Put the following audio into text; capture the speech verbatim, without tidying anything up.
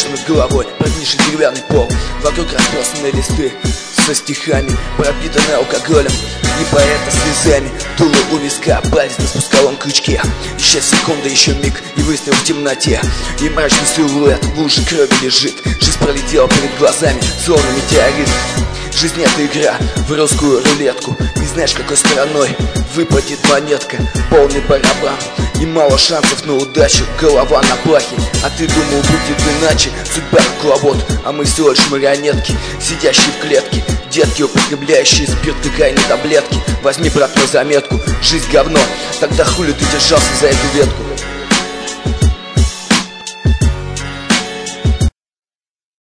крыша над головой, прогнивший деревянный пол. Вокруг разбросаны листы со стихами, пропитанные алкоголем и поэта слезами. Дуло у виска, палец на спусковом крючке. Еще секунда, еще миг, и выстрел в темноте. И мрачный силуэт в луже крови лежит. Жизнь пролетела перед глазами, словно метеорит. Жизнь — это игра в русскую рулетку. Не знаешь, какой стороной выпадет монетка. Полный барабан и мало шансов на удачу. Голова на плахе, а ты думал, будет иначе. Судьба кукловод, а мы всего лишь марионетки, сидящие в клетке. Детки, употребляющие спирт, кокаин и таблетки. Возьми, брат, на заметку, жизнь говно. Тогда хули ты держался за эту ветку?